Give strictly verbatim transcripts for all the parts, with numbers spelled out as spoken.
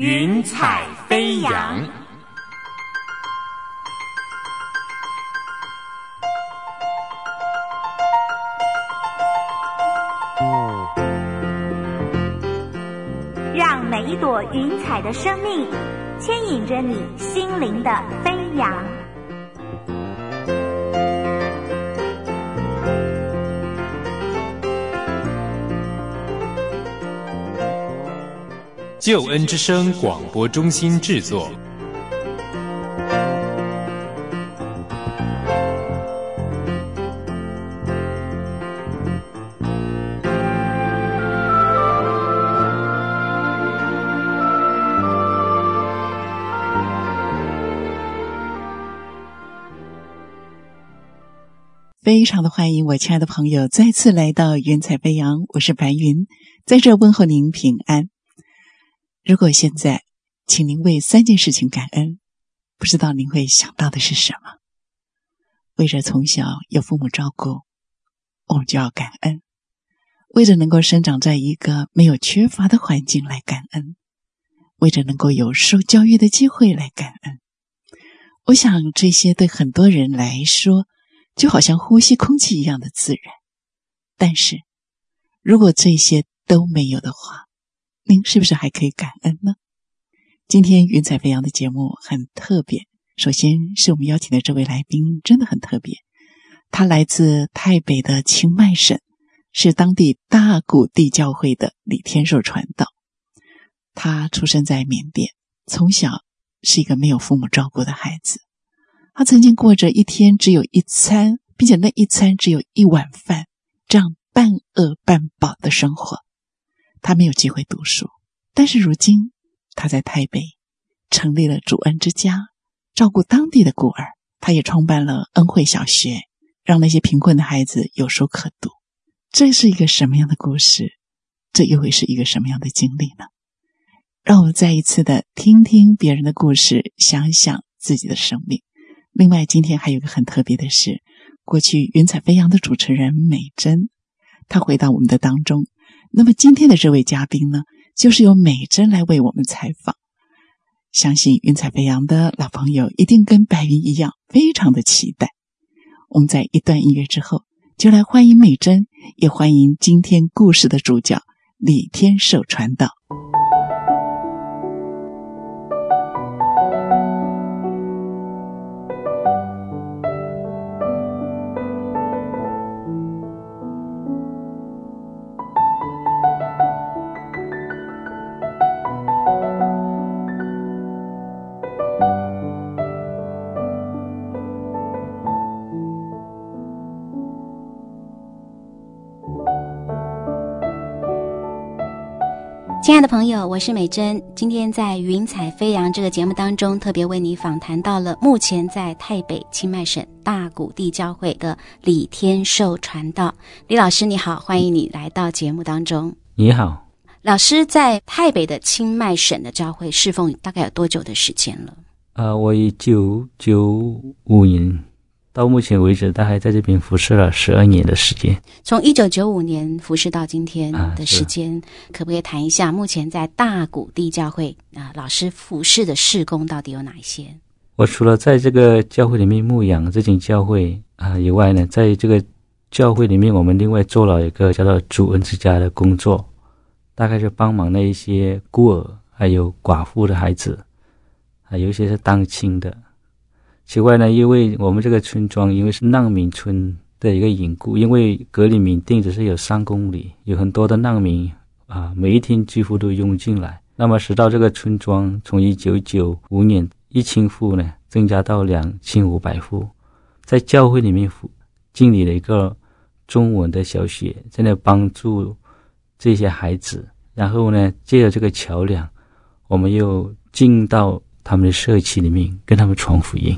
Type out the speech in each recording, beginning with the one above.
云彩飞扬。 让每一朵云彩的生命牵引着你心灵的飞扬。 救恩之声广播中心制作。 非常的欢迎我亲爱的朋友再次来到云彩飞扬，我是白云，在这问候您平安。如果现在请您为三件事情感恩，不知道您会想到的是什么？为着从小有父母照顾，我们就要感恩；为着能够生长在一个没有缺乏的环境来感恩；为着能够有受教育的机会来感恩。我想这些对很多人来说就好像呼吸空气一样的自然，但是如果这些都没有的话，您是不是还可以感恩呢？今天云彩飞扬的节目很特别，首先是我们邀请的这位来宾真的很特别，他来自台北的清迈省，是当地大谷地教会的李天寿传道。他出生在缅甸，从小是一个没有父母照顾的孩子，他曾经过着一天只有一餐，并且那一餐只有一碗饭，这样半饿半饱的生活。他没有机会读书，但是如今他在台北成立了主恩之家，照顾当地的孤儿。他也创办了恩惠小学，让那些贫困的孩子有书可读。这是一个什么样的故事？这又会是一个什么样的经历呢？让我们再一次的听听别人的故事，想想自己的生命。另外今天还有一个很特别的事，过去云彩飞扬的主持人美珍，她回到我们的当中。那么今天的这位嘉宾呢，就是由美珍来为我们采访。相信云彩飞扬的老朋友一定跟白云一样非常的期待。我们在一段音乐之后就来欢迎美珍，也欢迎今天故事的主角李天寿传道。 亲爱的朋友，我是美珍。今天在云彩飞扬这个节目当中，特别为你访谈到了目前在台北清迈省大谷地教会的李天寿传道。李老师你好，欢迎你来到节目当中。 你好。 老师在台北的清迈省的教会侍奉大概有多久的时间了？ 呃，我一九九五年到目前为止大概在这边服侍了十二年的时间。 从一九九五年服侍到今天的时间、啊、可不可以谈一下目前在大谷地教会、呃、老师服侍的事工到底有哪一些？ 我除了在这个教会里面牧养这间教会啊、呃、以外呢，在这个教会里面我们另外做了一个叫做主恩之家的工作，大概是帮忙那一些孤儿还有寡妇的孩子，还有一些是单亲的。此外呢，因为我们这个村庄因为是难民村的一个缘故，因为隔离缅甸只是有三公里，有很多的难民啊，每一天几乎都涌进来，那么使到这个村庄从一九九五年一千户呢增加到两千五百户。在教会里面建立了一个中文的小学，在那帮助这些孩子，然后呢借着这个桥梁，我们又进到他们的社区里面跟他们传福音。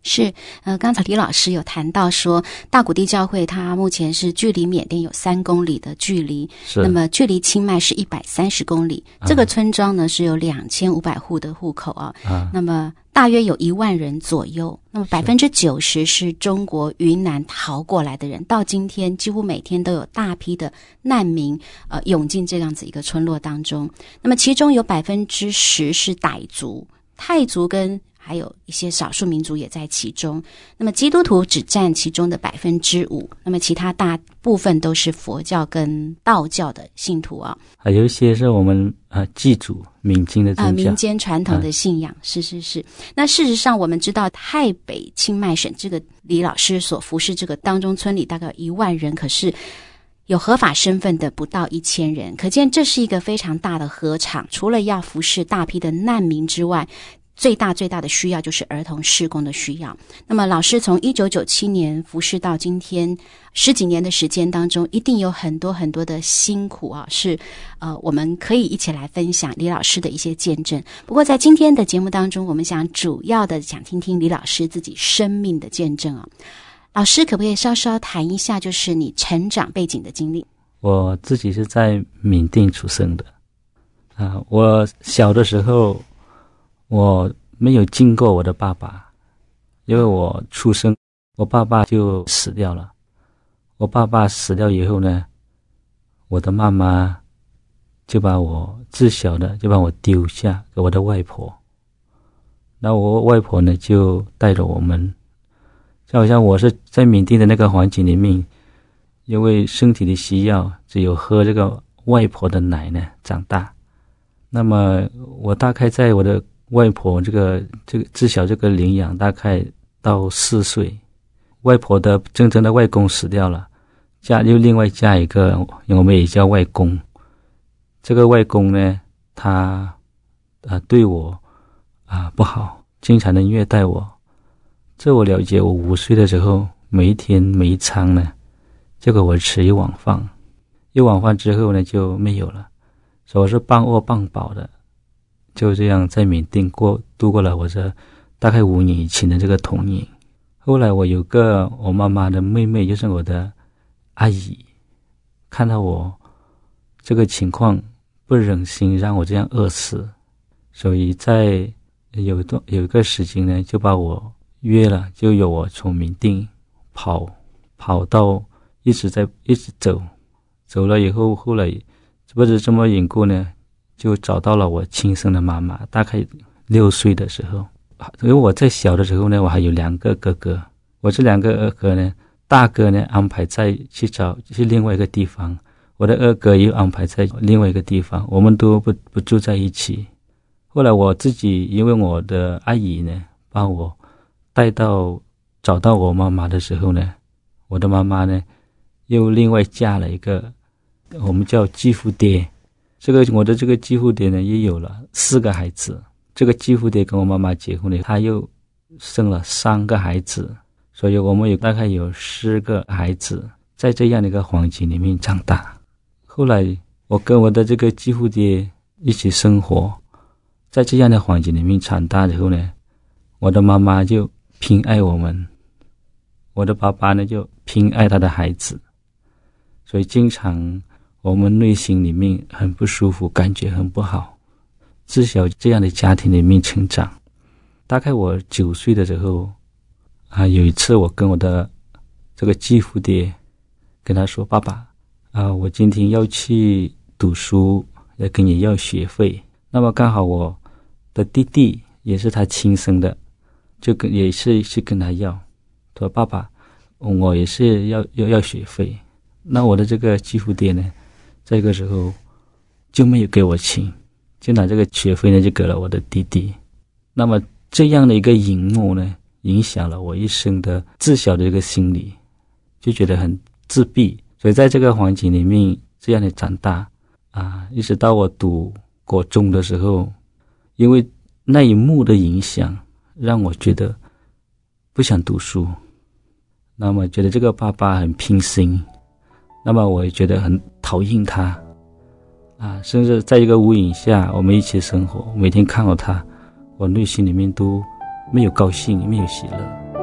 是，呃，刚才李老师有谈到说，大谷地教会它目前是距离缅甸有三公里的距离， 是， 那么距离清迈是一百三十公里。 啊、 这个村庄呢是有两千五百户的户口啊， 啊那么大约有一万人左右。那么百分之九十是中国云南逃过来的人，到今天几乎每天都有大批的难民呃涌进这样子一个村落当中。那么其中有百分之十是傣族、泰族跟还有一些少数民族也在其中，那么基督徒只占其中的百分之五，那么其他大部分都是佛教跟道教的信徒啊， 还有一些是我们啊祭祖民间的宗教啊民间传统的信仰，啊、是是是。那事实上我们知道，泰北清迈省这个李老师所服侍这个当中村里大概有一万人，可是有合法身份的不到一千人，可见这是一个非常大的禾场。除了要服侍大批的难民之外，最大最大的需要就是儿童事工的需要。那么老师从一九九七年服侍到今天十几年的时间当中，一定有很多很多的辛苦啊，是呃我们可以一起来分享李老师的一些见证。不过在今天的节目当中，我们想主要的想听听李老师自己生命的见证啊。老师可不可以稍稍谈一下就是你成长背景的经历？ 我自己是在缅甸出生的啊，我小的时候我没有见过我的爸爸，因为我出生我爸爸就死掉了。我爸爸死掉以后呢，我的妈妈就把我自小的就把我丢下给我的外婆，那我外婆呢就带着我们，就好像我是在缅甸的那个环境里面，因为身体的需要只有喝这个外婆的奶呢长大。那么我大概在我的外婆这个这个自小这个领养大概到四岁，外婆的真正的外公死掉了，嫁又另外嫁一个，我们也叫外公。这个外公呢，他啊、呃、对我啊不好，经常的虐待我。这我了解，我五岁的时候，每一天每一餐呢，就给我吃一碗饭，一碗饭之后呢就没有了，所以我是半饿半饱的。就这样在缅甸过度过了我这大概五年以前的这个童年。后来我有个我妈妈的妹妹，就是我的阿姨，看到我这个情况不忍心让我这样饿死，所以在有一段有一个时间呢，就把我约了，就有我从缅甸跑跑到一直在一直走，走了以后，后来不知这么缘故呢，就找到了我亲生的妈妈。大概六岁的时候，因为我在小的时候呢，我还有两个哥哥，我这两个哥哥呢，大哥呢安排在去找去另外一个地方，我的二哥又安排在另外一个地方，我们都不不住在一起。后来我自己因为我的阿姨呢把我带到找到我妈妈的时候呢，我的妈妈呢又另外嫁了一个我们叫继父爹。这个我的这个继父爹呢也有了四个孩子，这个继父爹跟我妈妈结婚了，他又生了三个孩子，所以我们有大概有十个孩子，在这样的一个环境里面长大。后来我跟我的这个继父爹一起生活，在这样的环境里面长大之后呢，我的妈妈就偏爱我们，我的爸爸呢就偏爱他的孩子，所以经常我们内心里面很不舒服，感觉很不好。自小这样的家庭里面成长，大概我九岁的时候啊，有一次我跟我的这个继父爹跟他说，爸爸啊，我今天要去读书，要跟你要学费。那么刚好我的弟弟也是他亲生的，就跟也是去跟他要，说爸爸，我也是要要要学费。那我的这个继父爹呢，这个时候就没有给我钱，就拿这个学费呢就给了我的弟弟。那么这样的一个荧幕呢，影响了我一生的自小的这个心理，就觉得很自闭。所以在这个环境里面这样的长大啊，一直到我读国中的时候，因为那一幕的影响，让我觉得不想读书。那么觉得这个爸爸很偏心，那么我也觉得很讨厌他啊，甚至在一个屋檐下我们一起生活，每天看到他，我内心里面都没有高兴，没有喜乐。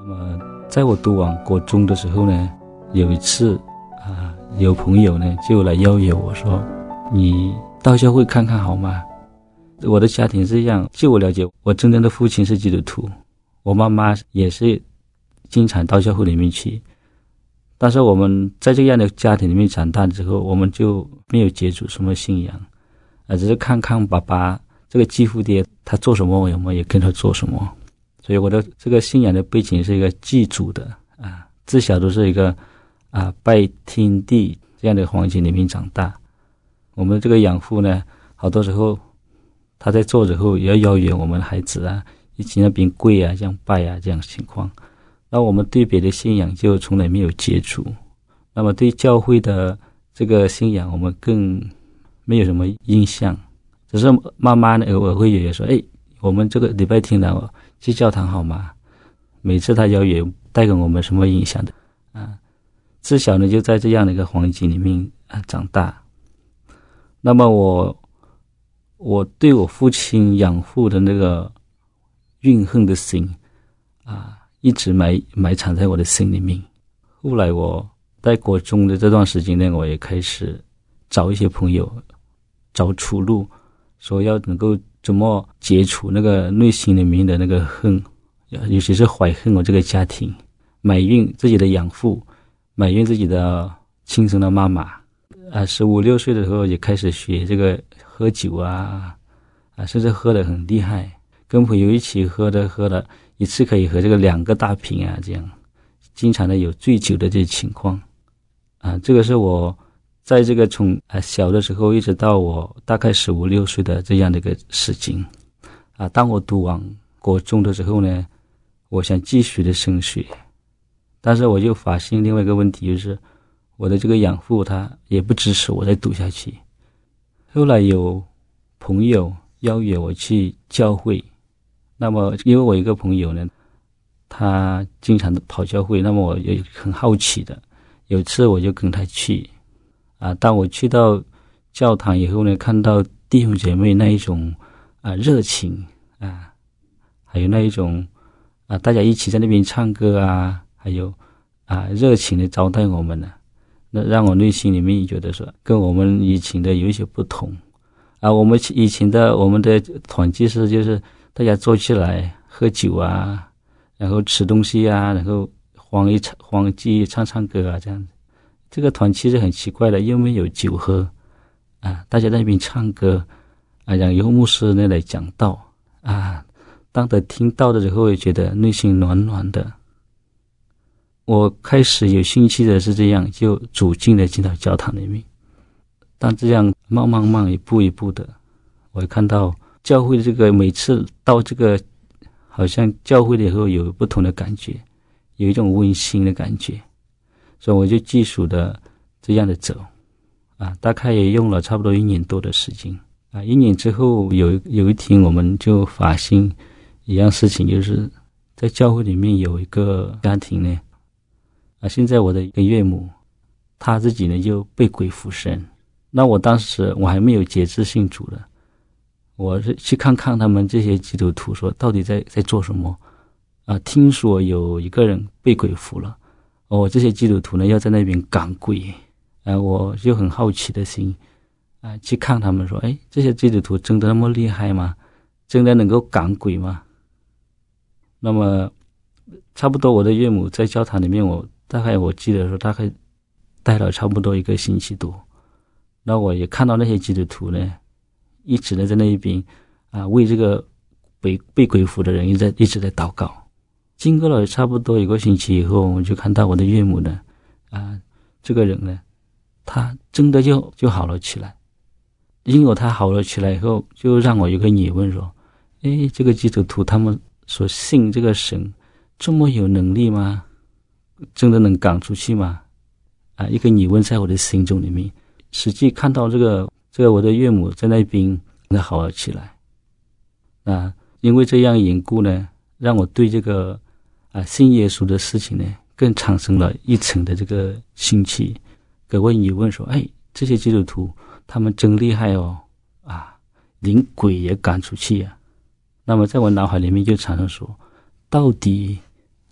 么在我读完国中的时候呢，有一次啊，有朋友呢就来邀约我说，你到教会看看好吗？我的家庭是这样，据我了解，我真正的父亲是基督徒，我妈妈也是经常到教会里面去，但是我们在这样的家庭里面长大之后，我们就没有接触什么信仰啊，只是看看爸爸这个继父爹他做什么，我们也跟他做什么。所以我的这个信仰的背景是一个祭祖的啊，自小都是一个啊拜天地这样的环境里面长大。我们这个养父呢，好多时候他在做之后也要邀约我们孩子啊一起那边跪啊这样拜啊这样的情况。那我们对别的信仰就从来没有接触，那么对教会的这个信仰我们更没有什么印象，只是妈妈呢偶尔会约说，哎，我们这个礼拜天呢去教堂好吗？每次他邀约带给我们什么影响的啊？自小呢就在这样的一个环境里面啊长大。那么我我对我父亲养父的那个怨恨的心啊，一直埋埋藏在我的心里面。后来我在国中的这段时间呢，我也开始找一些朋友，找出路，说要能够怎么解除那个内心里面的那个恨，尤其是怀恨我这个家庭，埋怨自己的养父，埋怨自己的亲生的妈妈。啊，十五六岁的时候也开始学这个喝酒啊，啊，甚至喝得很厉害，跟朋友一起喝的喝的，一次可以喝这个两个大瓶啊，这样，经常的有醉酒的这些情况。啊，这个是我在这个从啊小的时候一直到我大概十五六岁的这样的一个事情。啊，当我读完国中的时候呢，我想继续的升学，但是我就发现另外一个问题，就是我的这个养父他也不支持我再读下去。后来有朋友邀约我去教会，那么因为我一个朋友呢，他经常跑教会，那么我也很好奇的，有一次我就跟他去啊。当我去到教堂以后呢，看到弟兄姐妹那一种啊热情啊，还有那一种啊大家一起在那边唱歌啊，还有啊热情的招待我们呢，那让我内心里面觉得说跟我们以前的有一些不同啊。我们以前的我们的团契是就是大家坐起来喝酒啊，然后吃东西啊，然后欢一欢聚唱唱歌啊，这样子。这个团契是很奇怪的，又没有酒喝啊，大家在那边唱歌啊，然后牧师呢来讲道啊，当他听到的时候也觉得内心暖暖的。我开始有兴趣的是这样，就走进了进到教堂里面。当这样慢慢慢一步一步的，我看到教会这个每次到这个好像教会的以后有不同的感觉，有一种温馨的感觉，所以我就继续的这样的走啊，大概也用了差不多一年多的时间啊。一年之后有有一天我们就发现一样事情，就是在教会里面有一个家庭呢啊，现在我的一个岳母她自己呢就被鬼附身。那我当时我还没有节制信主的，我是去看看他们这些基督徒说到底在在做什么啊。听说有一个人被鬼附了，哦，这些基督徒呢要在那边赶鬼啊，我就很好奇的心啊去看他们说，哎，这些基督徒真的那么厉害吗？真的能够赶鬼吗？那么差不多我的岳母在教堂里面，我大概我记得说大概待了差不多一个星期多。那我也看到那些基督徒呢一直呢在那一边啊为这个被被鬼附的人一直在一直在祷告。经过了差不多一个星期以后，我就看到我的岳母呢啊这个人呢他真的就就好了起来。因为他好了起来以后，就让我有个疑问说，诶，这个基督徒他们所信这个神这么有能力吗？真的能赶出去吗？啊，一个疑问在我的心中里面。实际看到这个这个我的岳母在那边那好了起来啊，因为这样缘故呢，让我对这个啊信耶稣的事情呢更产生了一层的这个兴趣。各位疑问说，哎，这些基督徒他们真厉害哦啊，连鬼也赶出去啊。那么在我脑海里面就产生说，到底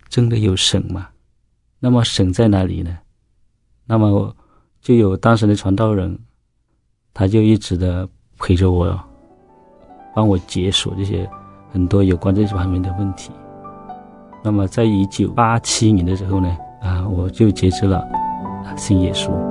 真的有神吗？那么神在哪里呢？那么就有当时的传道人，他就一直的陪着我，帮我解锁这些很多有关这方面的问题。那么在一九八七年的时候呢，啊，我就接知了信耶稣。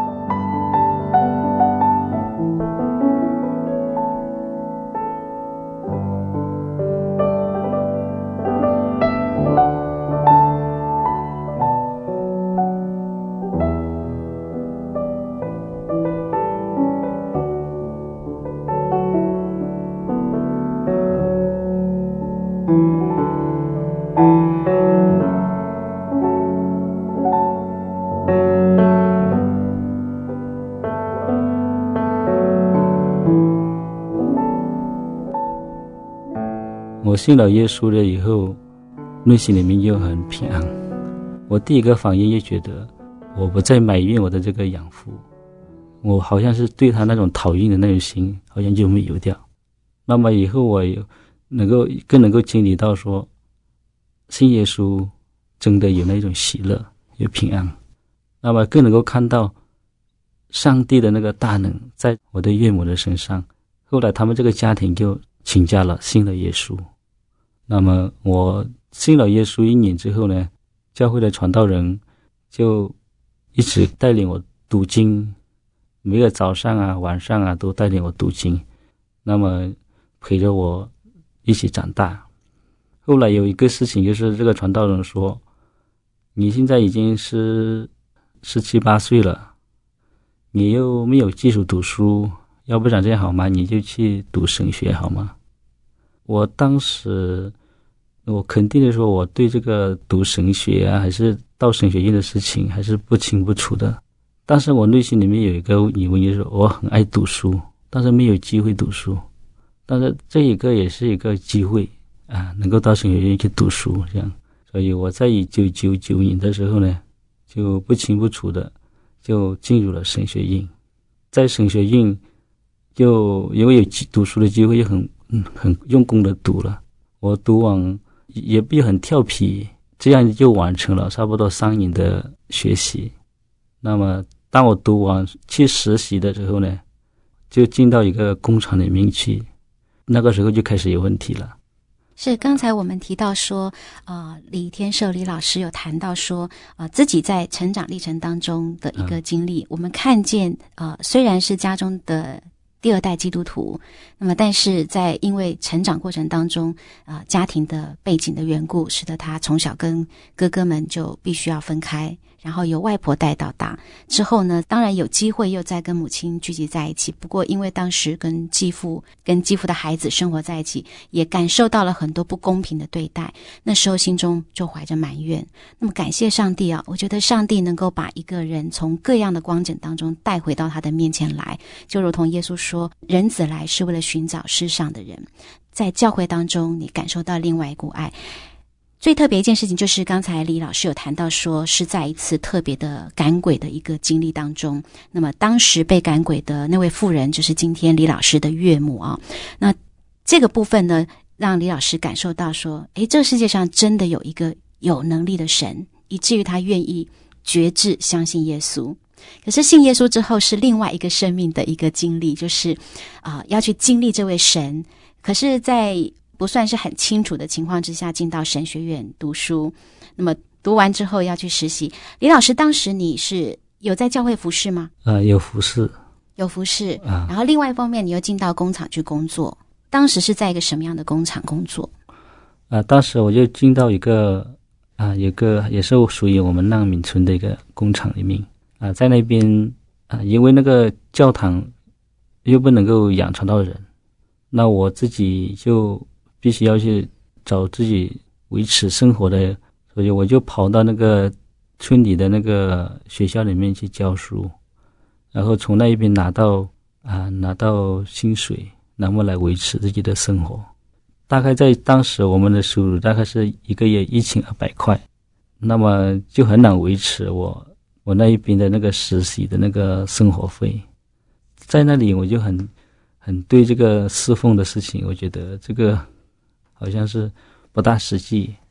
我信了耶稣了以后，内心里面就很平安。我第一个反应就觉得，我不再埋怨我的这个养父，我好像是对他那种讨厌的那种心，好像就没有掉。那么以后我有能够更能够经历到说，信耶稣真的有那种喜乐，有平安。那么更能够看到上帝的那个大能在我的岳母的身上。后来他们这个家庭就请假了，信了耶稣。那么我信了耶稣一年之后呢，教会的传道人就一直带领我读经，每个早上啊晚上啊都带领我读经，那么陪着我一起长大。后来有一个事情，就是这个传道人说，你现在已经是十七八岁了，你又没有技术读书，要不然这样好吗？你就去读神学好吗？我当时我肯定的说，我对这个读神学啊，还是到神学院的事情还是不清不楚的。但是我内心里面有一个疑问，就是我很爱读书，但是没有机会读书。但是这一个也是一个机会啊，能够到神学院去读书这样。所以我在一九九九年的时候呢，就不清不楚的就进入了神学院。在神学院就因为有读书的机会，就很嗯很用功的读了。我读完也不很调皮，这样就完成了差不多三年的学习。那么当我读完去实习的时候呢，就进到一个工厂里面去，那个时候就开始有问题了。 是刚才我们提到说呃，李天寿李老师有谈到说呃，自己在成长历程当中的一个经历、嗯、我们看见呃，虽然是家中的第二代基督徒，那么但是在因为成长过程当中呃，家庭的背景的缘故，使得他从小跟哥哥们就必须要分开，然后由外婆带到大。之后呢，当然有机会又再跟母亲聚集在一起，不过因为当时跟继父跟继父的孩子生活在一起，也感受到了很多不公平的对待，那时候心中就怀着埋怨。那么感谢上帝啊，我觉得上帝能够把一个人从各样的光景当中带回到他的面前来，就如同耶稣说，人子来是为了寻找失丧的人。在教会当中你感受到另外一股爱。最特别一件事情就是刚才李老师有谈到说，是在一次特别的赶鬼的一个经历当中，那么当时被赶鬼的那位妇人就是今天李老师的岳母啊。那这个部分呢，让李老师感受到说，诶，这个世界上真的有一个有能力的神，以至于他愿意决志相信耶稣。可是信耶稣之后是另外一个生命的一个经历，就是啊、呃，要去经历这位神。可是在不算是很清楚的情况之下进到神学院读书，那么读完之后要去实习。李老师，当时你是有在教会服事吗？ 呃，有服事，有服事、啊、然后另外一方面你又进到工厂去工作。当时是在一个什么样的工厂工作？ 啊，当时我就进到一个啊，有个也是属于我们难民村的一个工厂里面啊，在那边啊，因为那个教堂又不能够养传道人，那我自己就必须要去找自己维持生活的，所以我就跑到那个村里的那个学校里面去教书，然后从那一边拿到啊拿到薪水，然后来维持自己的生活。大概在当时我们的收入大概是一个月一千二百块，那么就很难维持我我那一边的那个实习的那个生活费。在那里我就很很对这个侍奉的事情，我觉得这个好像是不大实际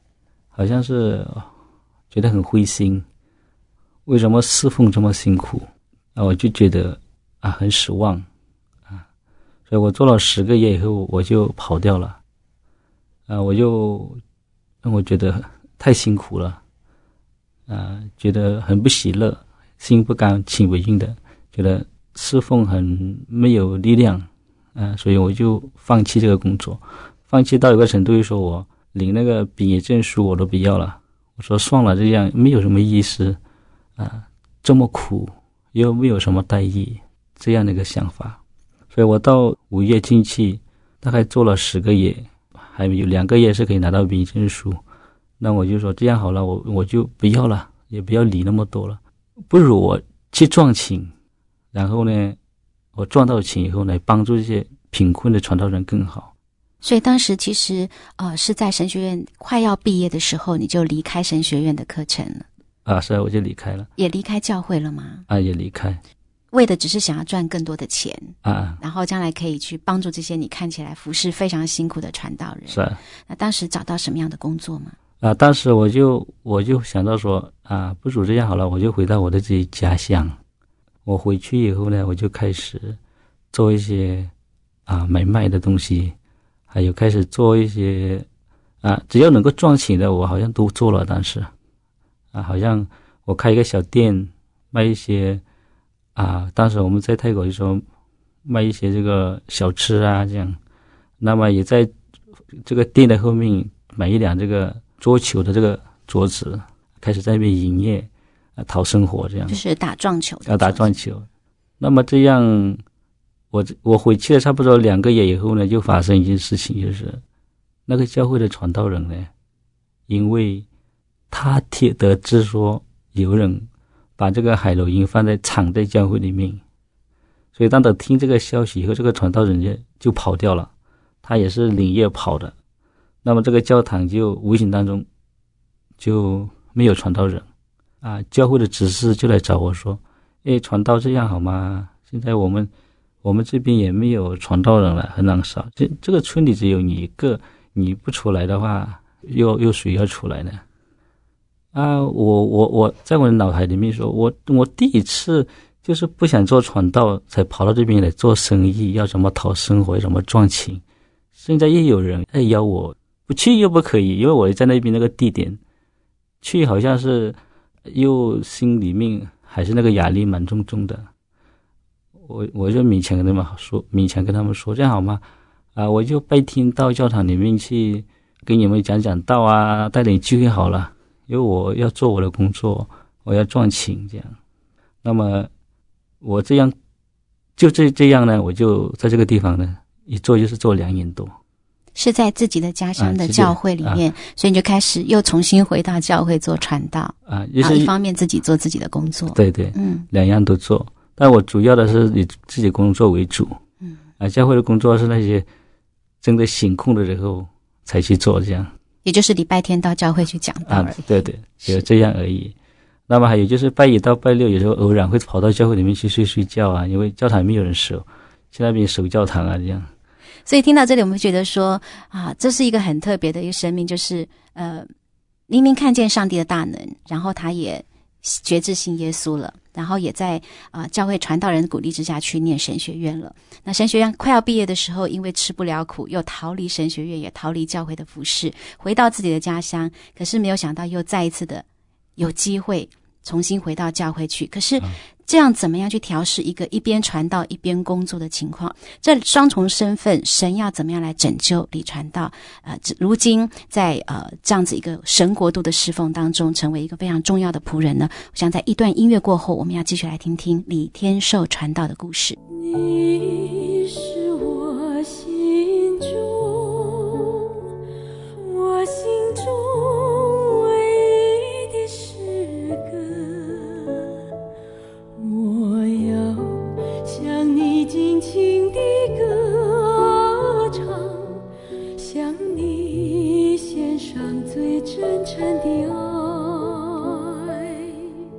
好像是觉得很灰心，为什么侍奉这么辛苦啊？我就觉得啊很失望啊，所以我做了十个月以后我就跑掉了啊，我就我觉得太辛苦了啊，觉得很不喜乐，心不甘情不愿的，觉得侍奉很没有力量啊，所以我就放弃这个工作，放弃到一个程度，就说我领那个毕业证书我都不要了，我说算了，这样没有什么意思啊，这么苦又没有什么待遇，这样的一个想法。所以我到五月进去，大概做了十个月，还有两个月是可以拿到毕业证书，那我就说这样好了，我我就不要了，也不要理那么多了，不如我去赚钱，然后呢我赚到钱以后呢，帮助这些贫困的传道人更好。 所以当时其实呃是在神学院快要毕业的时候，你就离开神学院的课程了啊？是啊，我就离开了。也离开教会了吗？ 啊，也离开， 为的只是想要赚更多的钱啊， 然后将来可以去帮助这些你看起来服侍非常辛苦的传道人。 是啊。 那当时找到什么样的工作吗？ 啊，当时我就我就想到说啊，不如这样好了，我就回到我的自己家乡。我回去以后呢，我就开始做一些啊买卖的东西，还有开始做一些啊，只要能够赚钱的，我好像都做了。当时啊，好像我开一个小店，卖一些啊，当时我们在泰国就说卖一些这个小吃啊，这样。那么也在这个店的后面买一辆这个桌球的这个桌子，开始在那边营业啊，讨生活这样。 就是打撞球的。 要打撞球。那么这样。我我回去了差不多两个月以后呢，就发生一件事情，就是那个教会的传道人呢，因为他听得知说有人把这个海洛因放在藏在教会里面，所以当他听这个消息以后，这个传道人就就跑掉了，他也是连夜跑的。那么这个教堂就无形当中就没有传道人啊，教会的执事就来找我说：“诶，传道这样好吗？现在我们。”我们这边也没有传道人了，很难少。这这个村里只有你一个，你不出来的话，又又谁要出来呢？啊，我我我在我的脑海里面说，我我第一次就是不想做传道，才跑到这边来做生意，要怎么讨生活，要怎么赚钱。现在又有人在邀我，不去又不可以，因为我在那边那个地点，去好像是又心里面还是那个压力蛮重重的。我我就勉强跟他们说，勉强跟他们说，这样好吗？啊，我就拜天到教堂里面去给你们讲讲道啊，带点聚会好了，因为我要做我的工作，我要赚钱这样。那么我这样就这这样呢，我就在这个地方呢，一做就是做两年多。 是在自己的家乡的教会里面，啊啊、所以你就开始又重新回到教会做传道啊，就是、 啊一方面自己做自己的工作， 对对， 嗯， 两样都做。但我主要的是以自己工作为主， 嗯， 啊，教会的工作是那些真的醒空的时候才去做，这样， 也就是礼拜天到教会去讲道而已， 啊，对对，就这样而已。那么还有就是拜一到拜六，有时候偶然会跑到教会里面去睡睡觉啊，因为教堂没有人守，去那边守教堂啊，这样。 所以听到这里，我们会觉得说啊，这是一个很特别的一个生命，就是呃，明明看见上帝的大能，然后他也决志信耶稣了。然后也在呃教会传道人的鼓励之下去念神学院了。那神学院快要毕业的时候，因为吃不了苦，又逃离神学院，也逃离教会的服事，回到自己的家乡。可是没有想到，又再一次的有机会重新回到教会去。可是这样怎么样去调试一个一边传道一边工作的情况？这双重身份，神要怎么样来拯救李传道？呃，如今在呃这样子一个神国度的侍奉当中，成为一个非常重要的仆人呢？我想在一段音乐过后，我们要继续来听听李天寿传道的故事。 你是我心中，我心中唯一的诗歌，我要向你尽情地歌唱，向你献上最真诚的爱。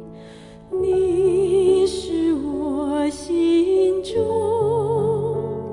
你是我心中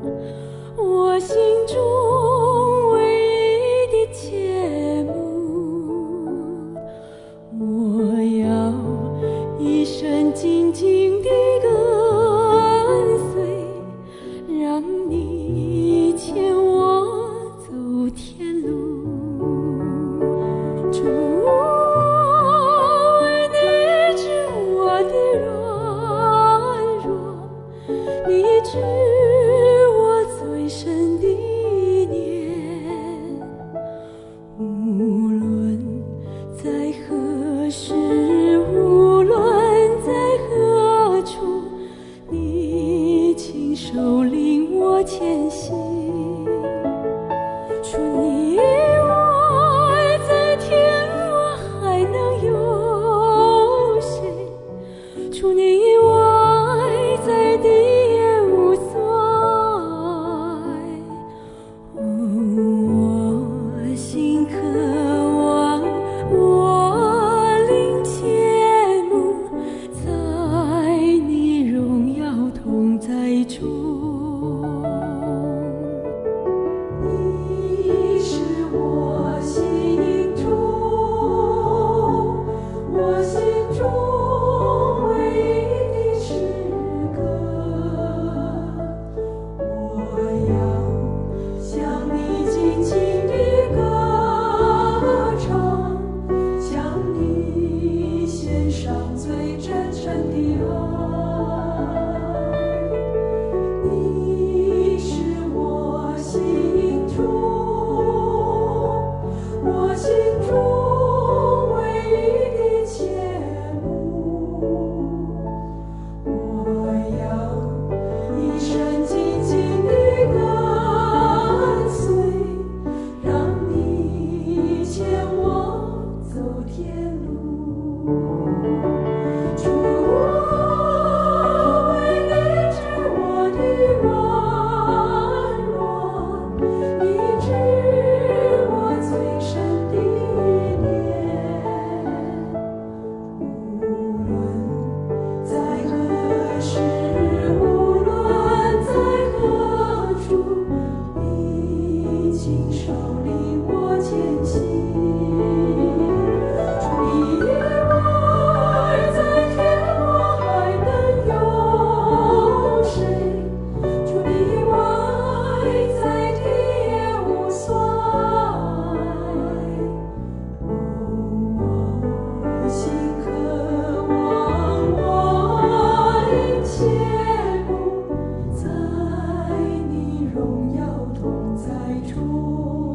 可是无论在何处，你亲手领我前行。除你以外，在天我还能有谁？除你以外，在地也无所谓。我心渴望，我灵切慕，在你荣耀同在中。你是我心中，我心中唯一的诗歌。我要向你尽情地歌唱，向你献上最真诚的爱。你是我心中，我心中唯一的切慕。我要一生紧紧地跟随，让你牵我走天路。主，我为你知我的软弱，你知我最深的念。无论在何时，无论在何处，你亲手领我前行。除你以外，在天我还能有谁？除你以外，在地也无所谓。我心渴望，我灵切慕，在你荣耀同在中。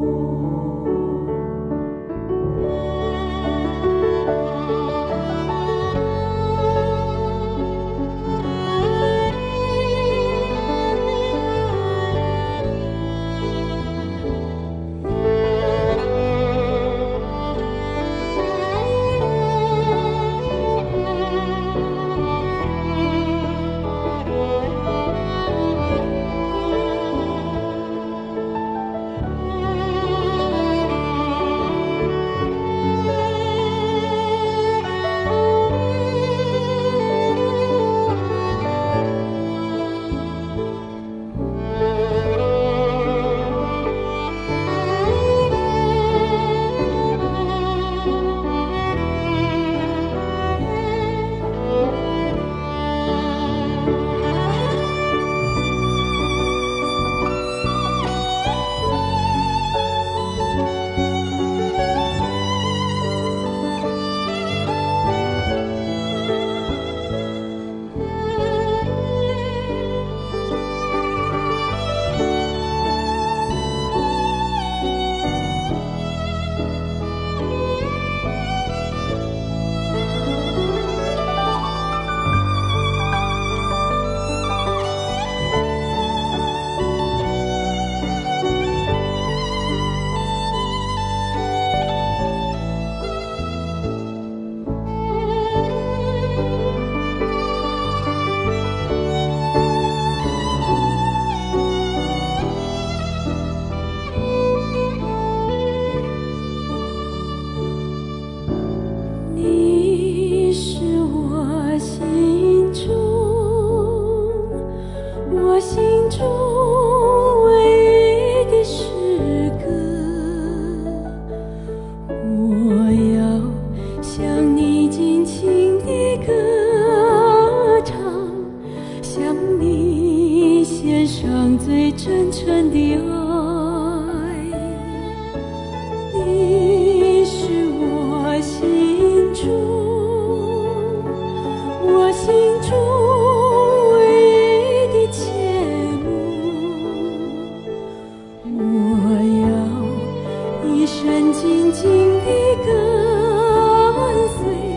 你是我心中，我心中唯一的诗歌。我要向你尽情地歌唱，向你献上最真诚的爱。你是我心中，我心中唯一的切慕。我要一生紧紧地跟随，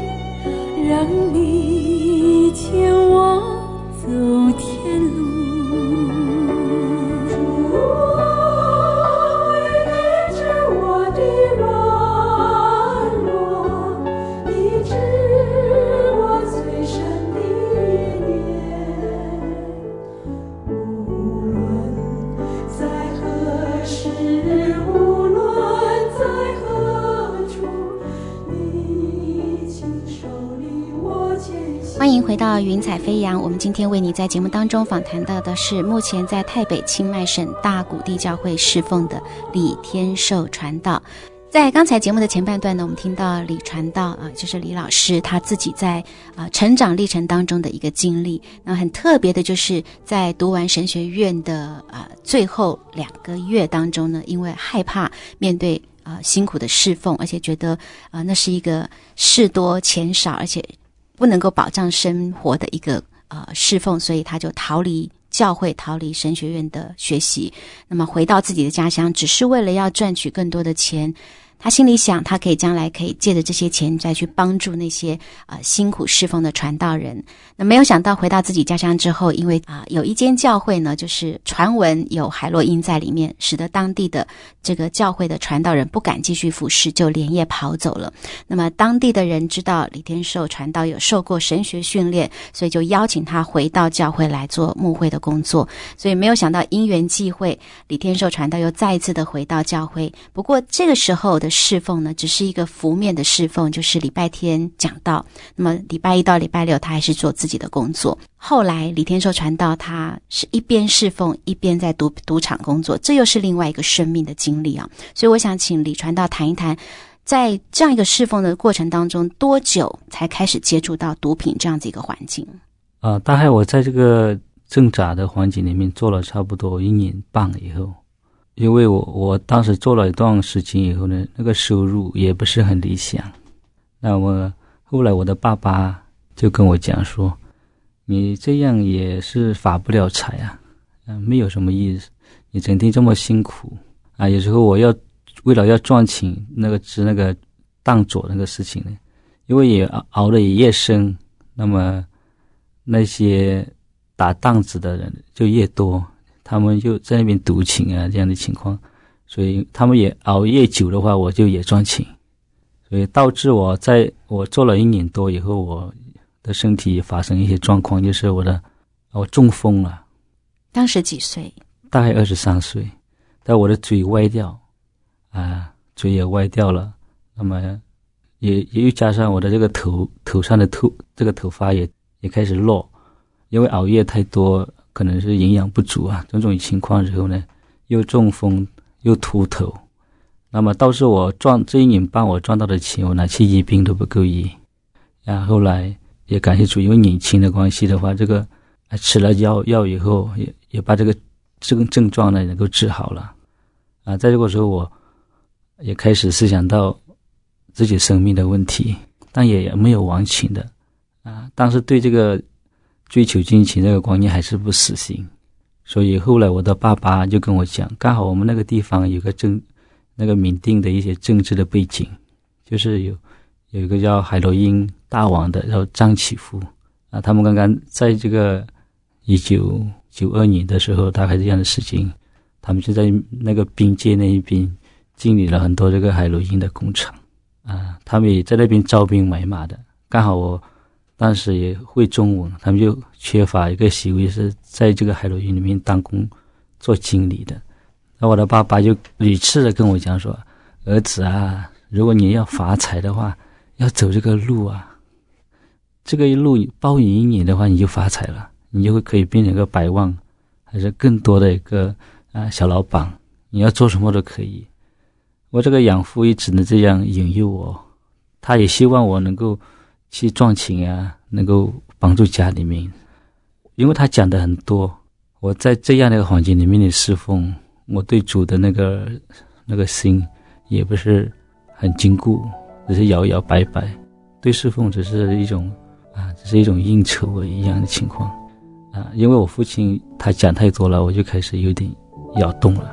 欢迎回到云彩飞扬，我们今天为你在节目当中访谈到的是目前在台北清迈省大谷地教会侍奉的李天寿传道。在刚才节目的前半段呢，我们听到李传道啊、呃，就是李老师他自己在啊、呃、成长历程当中的一个经历。那很特别的就是在读完神学院的啊、呃、最后两个月当中呢，因为害怕面对啊、呃、辛苦的侍奉，而且觉得啊、呃、那是一个事多钱少，而且不能够保障生活的一个呃侍奉，所以他就逃离教会，逃离神学院的学习，那么回到自己的家乡，只是为了要赚取更多的钱。他心里想，他可以将来可以借着这些钱再去帮助那些呃辛苦侍奉的传道人。那没有想到回到自己家乡之后，因为啊、呃、有一间教会呢，就是传闻有海洛因在里面，使得当地的这个教会的传道人不敢继续服侍，就连夜跑走了。那么当地的人知道李天寿传道有受过神学训练，所以就邀请他回到教会来做牧会的工作。所以没有想到因缘际会，李天寿传道又再一次的回到教会。不过这个时候的侍奉呢，只是一个浮面的侍奉，就是礼拜天讲道，那么礼拜一到礼拜六他还是做自己的工作。后来李天寿传道他是一边侍奉一边在赌赌场工作，这又是另外一个生命的经历啊。所以我想请李传道谈一谈，在这样一个侍奉的过程当中，多久才开始接触到毒品这样子一个环境？ 啊、呃，大概我在这个挣扎的环境里面做了差不多一年半以后，因为我我当时做了一段时间以后呢，那个收入也不是很理想。那么后来我的爸爸就跟我讲说，你这样也是发不了财啊，啊，没有什么意思，你整天这么辛苦啊，有时候我要为了要赚钱，那个是那个当做那个事情呢，因为也熬得也越深，那么那些打档子的人就越多，他们就在那边赌钱啊这样的情况，所以他们也熬越久的话，我就也赚钱，所以导致我在我做了一年多以后，我的身体发生一些状况，就是我的我中风了。 当时几岁？ 大概二十三岁，但我的嘴歪掉啊，嘴也歪掉了，那么也也又加上我的这个头头上的头这个头发也也开始落，因为熬夜太多，可能是营养不足啊，种种情况之后呢，又中风又秃头，那么导致我赚这一年半我赚到的钱，我拿去医病都不够医。然后后来也感谢主，因为年轻的关系的话，这个吃了药药以后，也也把这个这个症状呢能够治好了啊。在这个时候，我也开始思想到自己生命的问题，但也没有忘情的啊。但是对这个追求金钱这个观念还是不死心，所以后来我的爸爸就跟我讲，刚好我们那个地方有个政那个缅甸的一些政治的背景，就是有有一个叫海洛因大王的叫张启富啊，他们刚刚在这个一九九二年的时候，大概这样的事情，他们就在那个边界那一边建立了很多这个海洛因的工厂啊，他们也在那边招兵买马的。刚好我当时也会中文，他们就缺乏一个席位是在这个海洛因里面当工做经理的。那我的爸爸就屡次的跟我讲说，儿子啊，如果你要发财的话，要走这个路啊，这个路包你一年的话，你就发财了，你就会可以变成一个百万还是更多的一个啊小老板，你要做什么都可以。我这个养父一直呢这样引诱我，他也希望我能够去赚钱啊，能够帮助家里面，因为他讲的很多。我在这样的一个环境里面的侍奉，我对主的那个那个心也不是很坚固，只是摇摇摆摆，对侍奉只是一种啊，只是一种应酬一样的情况啊。因为我父亲他讲太多了，我就开始有点摇动了。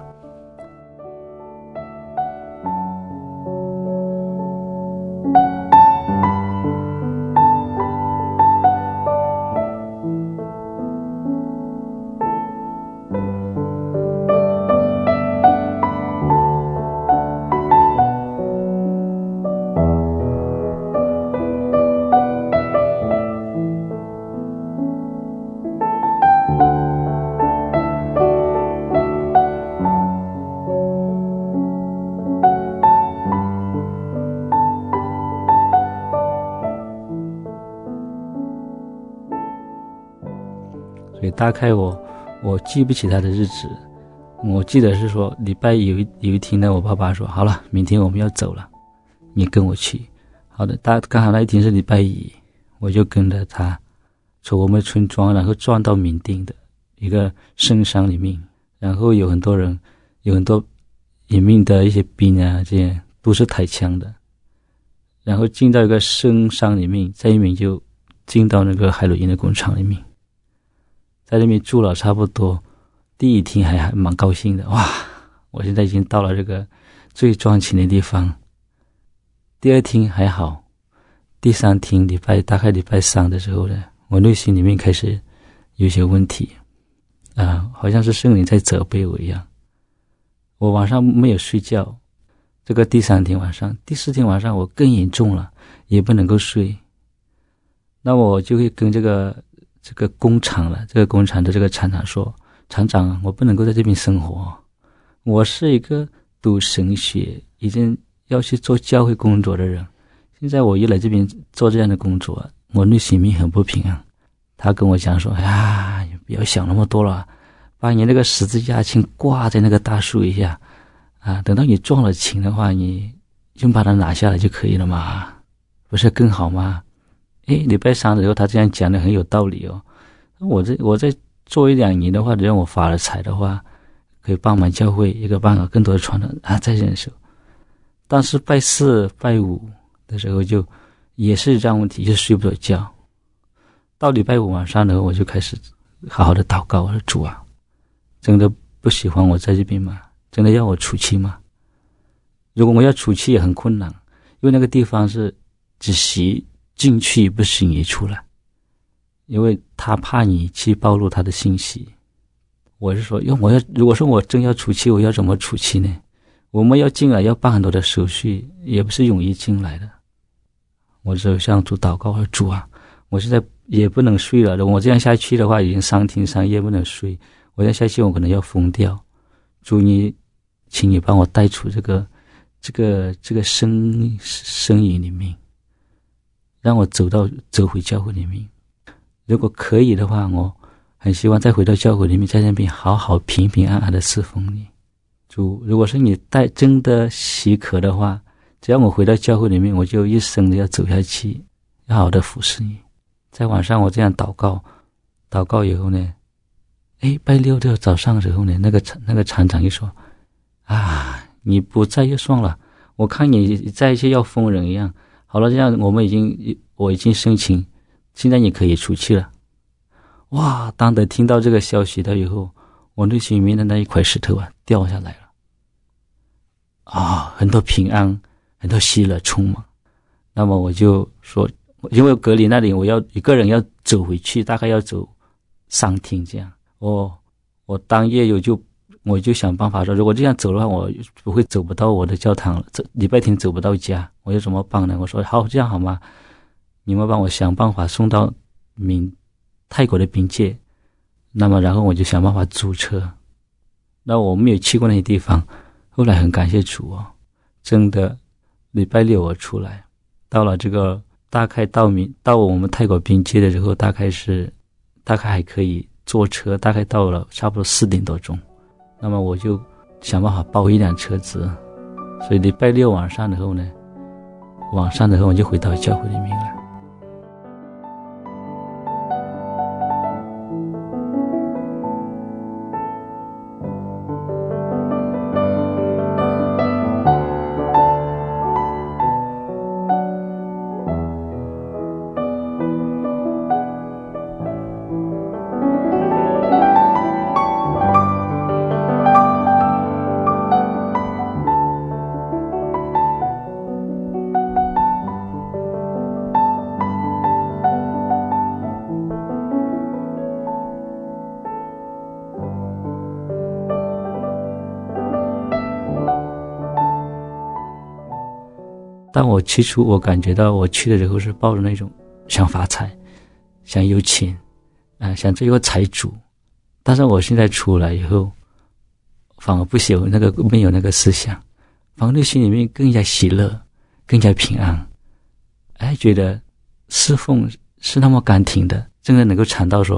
所以大概我我记不起他的日子，我记得是说礼拜有一有一天呢，我爸爸说好了，明天我们要走了，你跟我去。好的，大刚好那一天是礼拜一，我就跟着他从我们村庄，然后转到缅甸的一个深山里面，然后有很多人，有很多隐秘的一些兵啊，这些都是抬枪的，然后进到一个深山里面，在里面就进到那个海洛因的工厂里面，在那边住了差不多第一天还还蛮高兴的，哇，我现在已经到了这个最赚钱的地方。第二天还好，第三天礼拜大概礼拜三的时候呢，我内心里面开始有些问题啊、呃，好像是圣灵在责备我一样。我晚上没有睡觉，这个第三天晚上，第四天晚上我更严重了，也不能够睡。那我就会跟这个这个工厂了，这个工厂的这个厂长说，厂长，我不能够在这边生活，我是一个读神学，已经要去做教会工作的人，现在我一来这边做这样的工作，我内心里面很不平安。他跟我讲说，哎呀，不要想那么多了，把你那个十字架先挂在那个大树一下啊，等到你赚了钱的话，你就把它拿下来就可以了嘛，不是更好吗？诶，礼拜三的时候他这样讲的很有道理哦。我这我再做一两年的话，让我发了财的话，可以帮忙教会，也可以帮忙更多的传人啊，再忍受。但是拜四拜五的时候就也是这样问题，就睡不着觉。到礼拜五晚上呢，我就开始好好的祷告，我说主啊，真的不喜欢我在这边吗？真的要我出去吗？如果我要出去也很困难，因为那个地方是只许进去不许你出来，因为他怕你去暴露他的信息。我是说，因为我要如果说我真要出去，我要怎么出去呢？我们要进来要办很多的手续，也不是容易进来的。我就向主祷告说，主啊，我现在也不能睡了，我这样下去的话已经三天三夜不能睡，我这样下去我可能要疯掉。主你请你帮我带出这个这个这个身身影里面，让我走到走回教会里面。如果可以的话，我很希望再回到教会里面，在那边好好平平安安的侍奉你。主，如果是你带真的许可的话，只要我回到教会里面，我就一生的要走下去，要好好的服侍你。在晚上我这样祷告，祷告以后呢，诶，拜六的早上的时候呢，那个那个厂长就说，啊，你不在就算了，我看你在一些要疯人一样。好了，这样我们已经我已经申请，现在你可以出去了。哇，当得听到这个消息的以后，我内心里面的那一块石头啊掉下来了。啊，很多平安，很多喜乐充满。那么我就说，因为隔离那里我要一个人要走回去，大概要走三天这样。我我当夜有就我就想办法说，如果这样走的话，我不会走不到我的教堂了，礼拜天走不到家，我要怎么办呢？我说好，这样好吗？你们帮我想办法送到闽泰国的边界，那么然后我就想办法租车。那我没有去过那些地方，后来很感谢主哦，真的礼拜六我出来，到了这个大概到闽到我们泰国边界的时候，大概是大概还可以坐车，大概到了差不多四点多钟。那么我就想办法包一辆车子，所以礼拜六晚上的时候呢，晚上的时候我就回到教会里面了。当我起初我感觉到我去的时候是抱着那种想发财，想有钱啊、呃，想做一个财主，但是我现在出来以后反而不喜欢那个，没有那个思想，反而内心里面更加喜乐，更加平安。哎，觉得侍奉是那么甘甜的，真的能够尝到说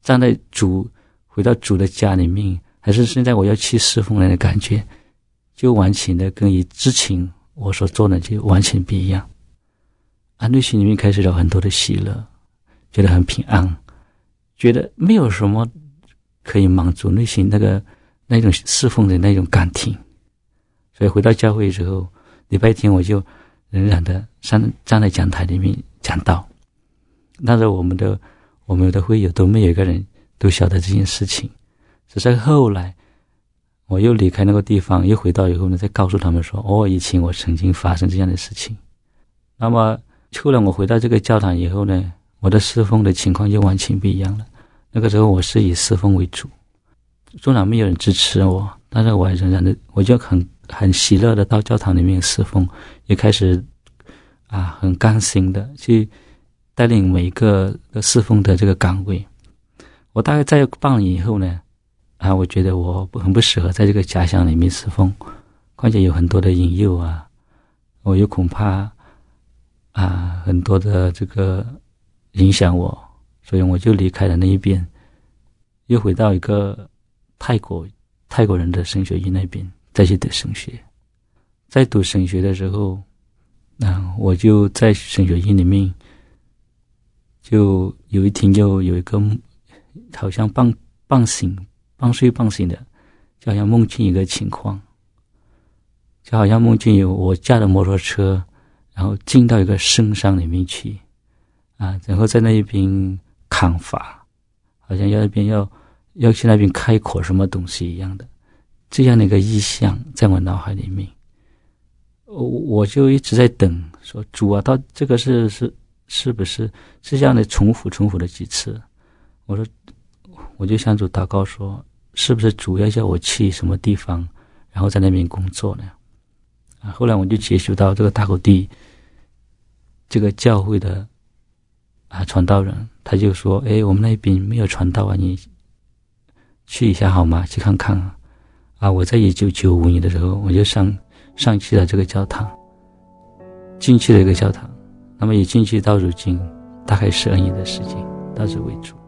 站在主回到主的家里面，还是现在我要去侍奉人的感觉，就完全的跟以之前我所做的就完全不一样。啊，内心里面开始有很多的喜乐，觉得很平安，觉得没有什么可以满足内心那个那种侍奉的那种感情。所以回到教会之后，礼拜天我就仍然的站站在讲台里面讲道。那时候我们的我们的会友都没有一个人都晓得这件事情，只是后来我又离开那个地方，又回到以后呢，再告诉他们说，哦，以前我曾经发生这样的事情。那么后来我回到这个教堂以后呢，我的侍奉的情况又完全不一样了。那个时候我是以侍奉为主，纵然没有人支持我，但是我还仍然的，我就很很喜乐的到教堂里面侍奉，也开始啊很甘心的去带领每一个侍奉的这个岗位。我大概在半年以后呢，啊，我觉得我很不适合在这个家乡里面侍奉，况且有很多的引诱啊，我又恐怕啊很多的这个影响我，所以我就离开了那一边，又回到一个泰国泰国人的神学院那边再去读神学。在读神学的时候，啊，我就在神学院里面，就有一天又有一个好像半半醒半睡半醒的，就好像梦见一个情况，就好像梦见有我驾的摩托车，然后进到一个深山里面去啊，然后在那边砍伐，好像要那边要要去那边开口什么东西一样的，这样的一个意象在我脑海里面。我就一直在等，说主啊，到这个是是是不是是这样的重复重复了几次？我说，我就向主祷告说，是不是主要叫我去什么地方，然后在那边工作呢？啊，后来我就接触到这个大谷地这个教会的啊传道人，他就说，诶，我们那边没有传道啊，你去一下好吗？去看看啊！啊，我在一九九五年的时候，我就上上去了这个教堂，进去了一个教堂，那么也进去到如今大概十二年的时间，到此为止。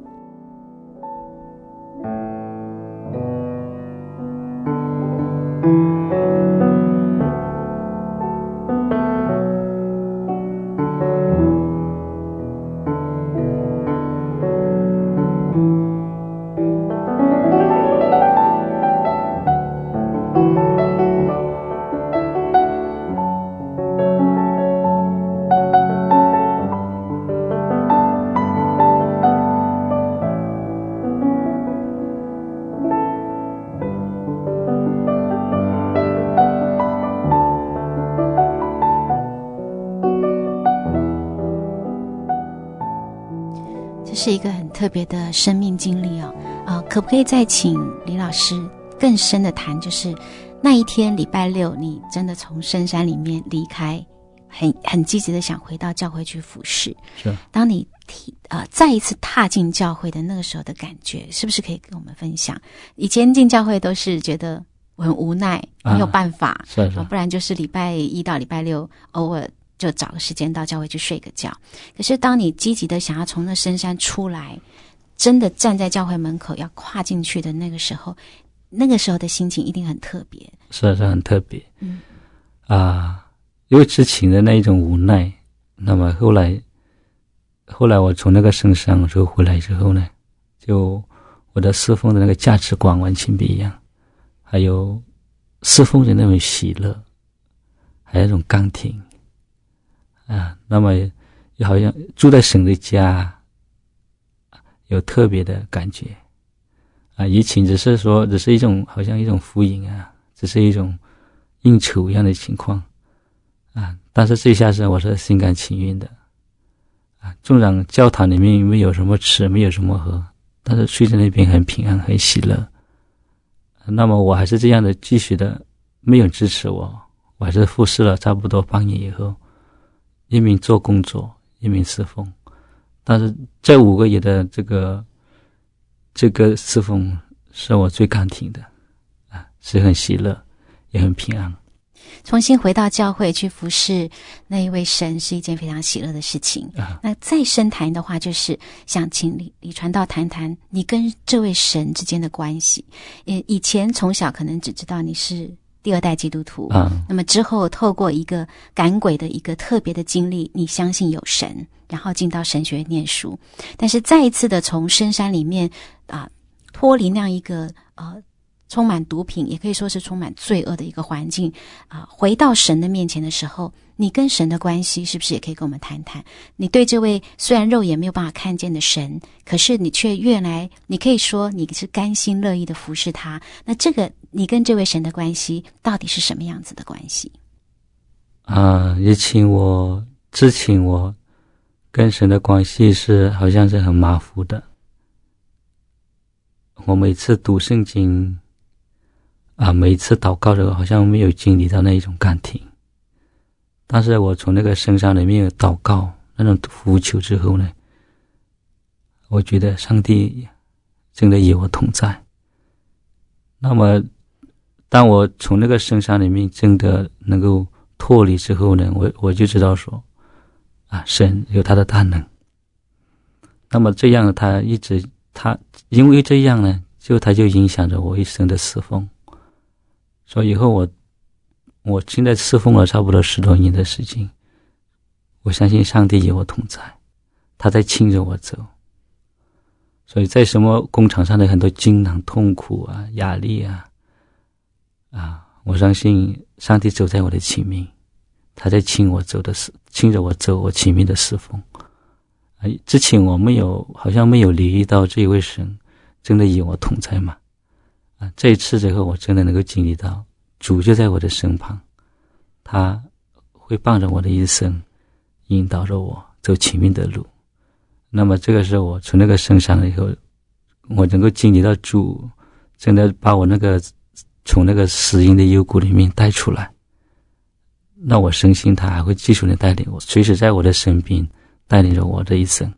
是一个很特别的生命经历哦，呃，可不可以再请李老师更深的谈，就是那一天礼拜六，你真的从深山里面离开，很很积极的想回到教会去服侍。 是。 当你呃再一次踏进教会的那个时候的感觉，是不是可以跟我们分享？以前进教会都是觉得我很无奈，没有办法， 啊、是是、 呃，不然就是礼拜一到礼拜六偶尔就找个时间到教会去睡个觉。可是当你积极的想要从那深山出来，真的站在教会门口要跨进去的那个时候，那个时候的心情一定很特别。 是是很特别。 嗯啊，因为之前的那一种无奈，那么后来后来我从那个深山之后回来之后呢，就我的侍奉的那个价值观完全不一样，还有侍奉的那种喜乐，还有一种甘甜啊，那么也好像住在神的家，有特别的感觉啊。以前只是说，只是一种好像一种敷衍啊，只是一种应酬一样的情况啊。但是这一下是我是心甘情愿的啊。纵然教堂里面没有什么吃，没有什么喝，但是睡在那边很平安，很喜乐。那么我还是这样的继续的，没有支持我，我还是服侍了差不多半年以后。一面做工作，一面侍奉，但是这五个月的这个这个侍奉是我最甘甜的啊，是很喜乐，也很平安。 重新回到教会去服侍那一位神是一件非常喜乐的事情。 啊、 那再深谈的话，就是想请李李传道谈谈你跟这位神之间的关系。以前从小可能只知道你是第二代基督徒， 啊、 那么之后透过一个赶鬼的一个特别的经历，你相信有神，然后进到神学院念书，但是再一次的从深山里面啊脱离那样一个呃充满毒品，也可以说是充满罪恶的一个环境啊，回到神的面前的时候，你跟神的关系是不是也可以跟我们谈谈？你对这位虽然肉眼没有办法看见的神，可是你却越来，你可以说你是甘心乐意的服侍他。那这个你跟这位神的关系到底是什么样子的关系？ 啊，也请我知情我跟神的关系是好像是很马虎的。我每次读圣经啊，每一次祷告的时候好像没有经历到那一种感情，但是我从那个圣山里面祷告那种呼求之后呢，我觉得上帝真的与我同在。那么当我从那个圣山里面真的能够脱离之后呢，我我就知道说啊，神有他的大能。那么这样他一直他因为这样呢，就他就影响着我一生的侍奉。所以以后我我现在侍奉了差不多十多年的时间，我相信上帝与我同在，他在牵着我走。所以在什么工厂上的很多艰难痛苦啊压力啊啊，我相信上帝走在我的前面，他在牵我走的牵着我走我前面的侍奉。啊，之前我没有好像没有留意到这一位神真的与我同在嘛。啊，这一次之后我真的能够经历到主就在我的身旁，他会伴着我的一生，引导着我走前面的路。那么这个时候我从那个身上以后，我能够经历到主真的把我那个从那个死荫的幽谷里面带出来，那我深信他还会继续的带领我，随时在我的身边带领着我的一生。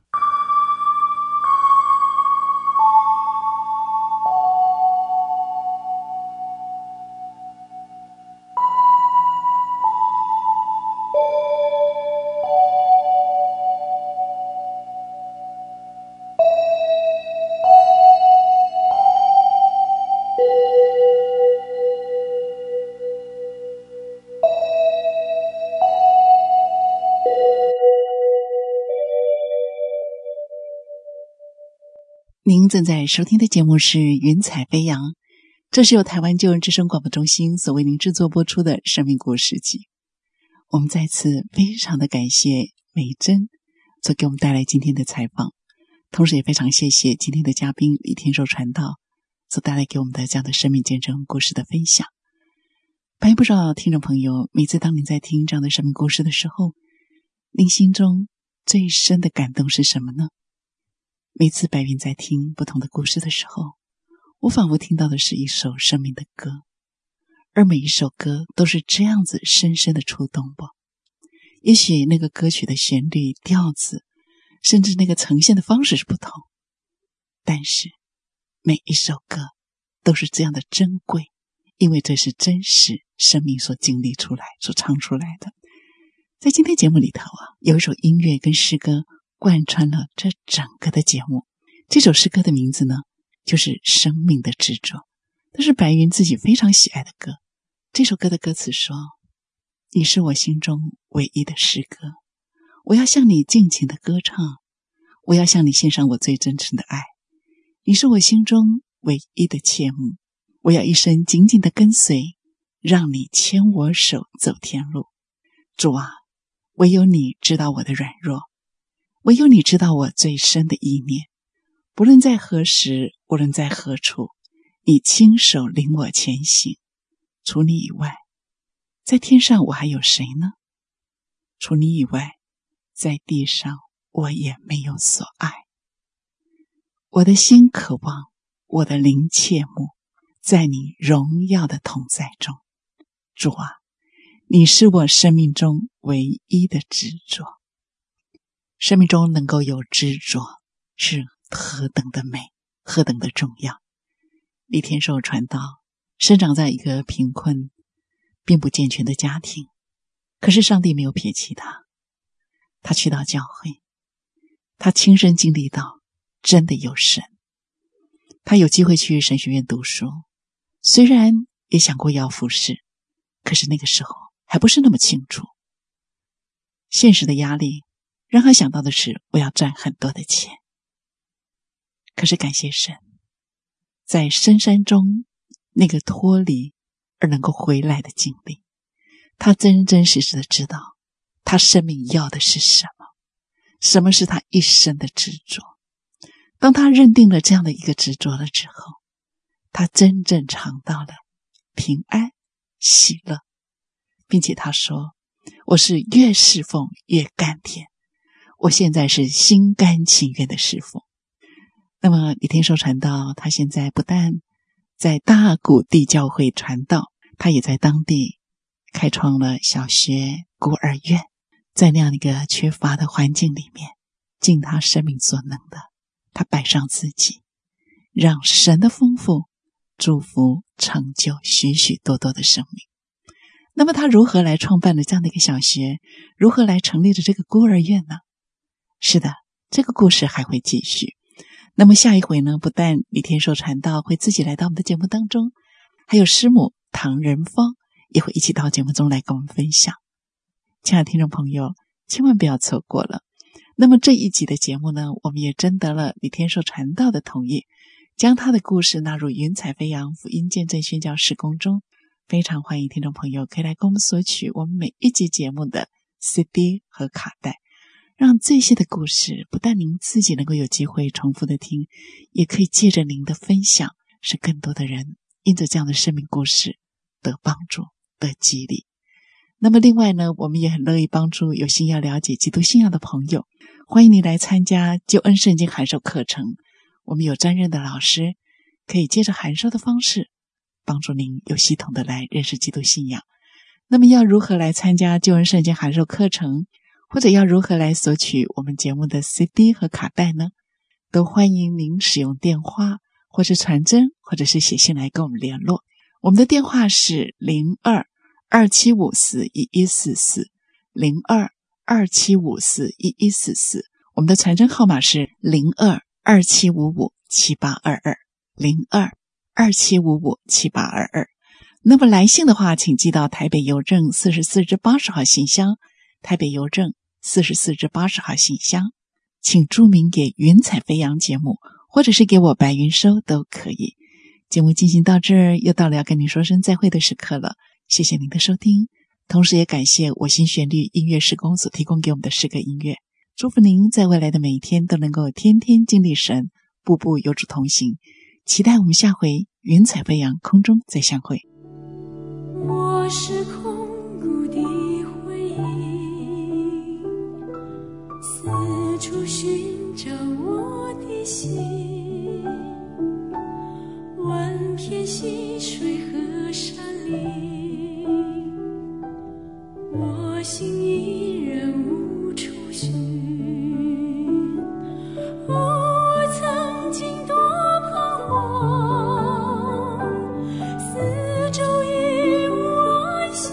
您正在收听的节目是《云彩飞扬》，这是由台湾救人之声广播中心所为您制作播出的生命故事集。我们再次非常的感谢美珍所给我们带来今天的采访，同时也非常谢谢今天的嘉宾李天寿传道所带来给我们的这样的生命见证故事的分享。白不知道听众朋友，每次当您在听这样的生命故事的时候，您心中最深的感动是什么呢？每次白云在听不同的故事的时候，我仿佛听到的是一首生命的歌，而每一首歌都是这样子深深的触动我。也许那个歌曲的旋律、调子，甚至那个呈现的方式是不同，但是每一首歌都是这样的珍贵，因为这是真实生命所经历出来、所唱出来的。在今天节目里头啊，有一首音乐跟诗歌贯穿了这整个的节目。这首诗歌的名字呢，就是《生命的执着》，这是白云自己非常喜爱的歌。这首歌的歌词说：你是我心中唯一的诗歌，我要向你尽情的歌唱，我要向你献上我最真诚的爱。你是我心中唯一的切慕，我要一生紧紧的跟随，让你牵我手走天路。主啊，唯有你知道我的软弱，唯有你知道我最深的意念。不论在何时，无论在何处，你亲手领我前行。除你以外，在天上我还有谁呢？除你以外，在地上我也没有所爱。我的心渴望，我的灵切慕，在你荣耀的同在中。主啊，你是我生命中唯一的执着。生命中能够有执着，是何等的美，何等的重要。李天寿传道生长在一个贫困并不健全的家庭，可是上帝没有撇弃他，他去到教会，他亲身经历到真的有神。他有机会去神学院读书，虽然也想过要服侍，可是那个时候还不是那么清楚。现实的压力让他想到的是，我要赚很多的钱。可是感谢神，在深山中那个脱离而能够回来的经历，他真真实实的知道他生命要的是什么，什么是他一生的执着。当他认定了这样的一个执着了之后，他真正尝到了平安喜乐，并且他说，我是越侍奉越甘甜，我现在是心甘情愿的侍奉。那么李天寿传道他现在不但在大谷地教会传道，他也在当地开创了小学孤儿院，在那样一个缺乏的环境里面，尽他生命所能的，他摆上自己，让神的丰富祝福成就许许多多的生命。那么他如何来创办了这样的一个小学，如何来成立了这个孤儿院呢？是的，这个故事还会继续。那么下一回呢，不但李天寿传道会自己来到我们的节目当中，还有师母唐仁芳也会一起到节目中来跟我们分享。亲爱的听众朋友，千万不要错过了。那么这一集的节目呢，我们也征得了李天寿传道的同意，将他的故事纳入云彩飞扬福音见证宣教事工中。非常欢迎听众朋友可以来跟我们索取我们每一集节目的 C D 和卡带，让这些的故事不但您自己能够有机会重复的听，也可以借着您的分享，使更多的人因着这样的生命故事得帮助得激励。那么另外呢，我们也很乐意帮助有心要了解基督信仰的朋友，欢迎你来参加救恩圣经函授课程。我们有专任的老师，可以借着函授的方式帮助您有系统的来认识基督信仰。那么要如何来参加救恩圣经函授课程，或者要如何来索取我们节目的 C D 和卡带呢？都欢迎您使用电话或者传真或者是写信来跟我们联络。我们的电话是零二二七五四一一四四 零二二七五四一一四四，我们的传真号码是零二二七五五七八二二 零二二七五五七八二二。那么来信的话，请寄到台北邮政四十四至八十号信箱，台北邮政四十四至八十号信箱，请注明给云彩飞扬节目，或者是给我白云收都可以。节目进行到这儿，又到了要跟您说声再会的时刻了，谢谢您的收听，同时也感谢我心旋律音乐事工所提供给我们的诗歌音乐。祝福您在未来的每一天都能够天天经历神，步步有主同行。期待我们下回云彩飞扬空中再相会。 我是空谷的回忆，四处寻找我的心，万片溪水和山林，我心依然无处寻。我曾经多彷徨，四周已无安息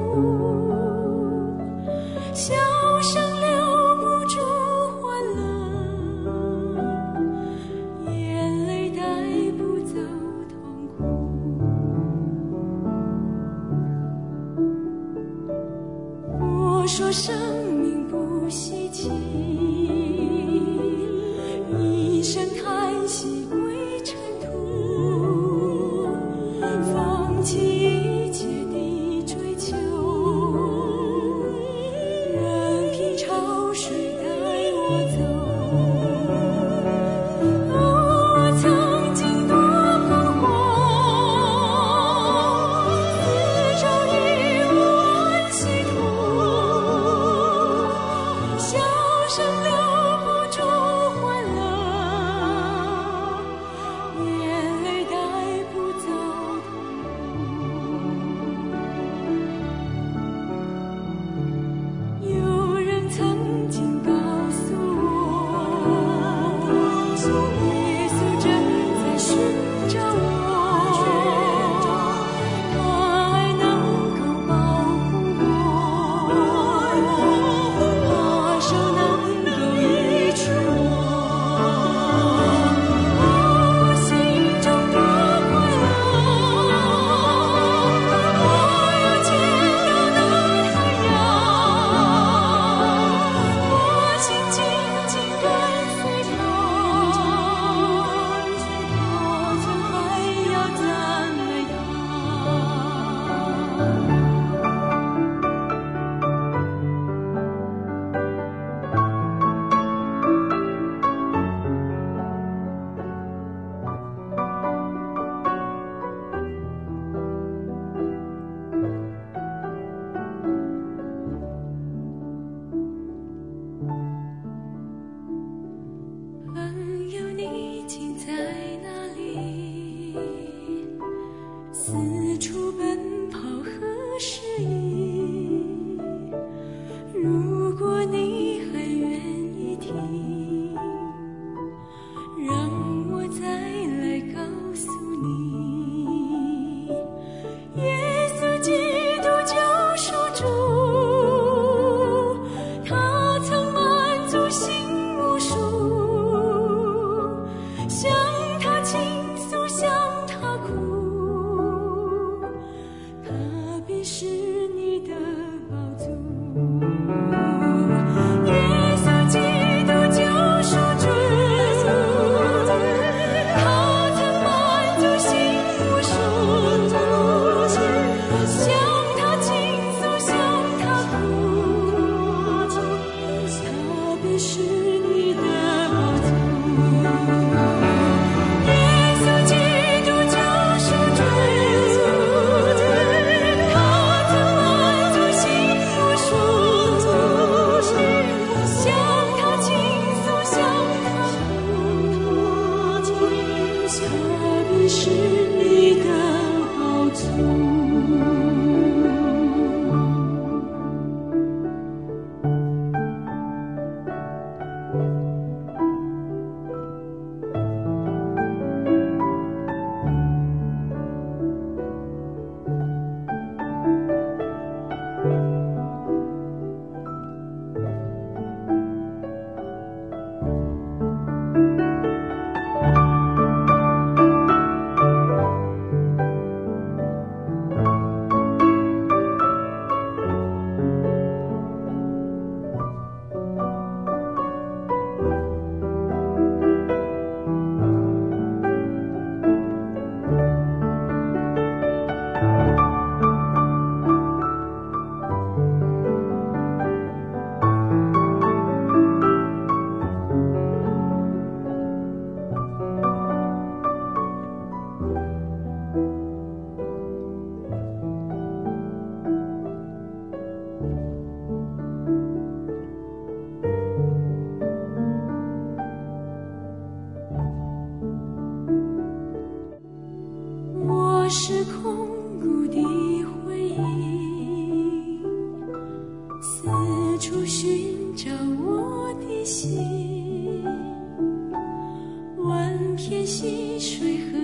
土，笑声留不住欢乐，眼泪带不走痛苦。我说生命不稀奇，一声叹息归尘土，放弃一切的追求，任凭潮水带我走。我曾经多彷徨，四周已无安息土，笑声留不住欢乐，眼泪带不走痛苦。有人曾经告诉我，耶稣正在寻找我，他爱能够心无数，向他倾诉，向他哭，他必是你的宝足。耶稣基督救赎主，他曾满足心无数，向他倾诉，向他哭，他必是你的宝足。耶稣基督救赎主，他曾满足心无数，向他倾诉，向他哭，他必是你的宝足。我是空谷的回忆，四处寻找我的心，万片溪水和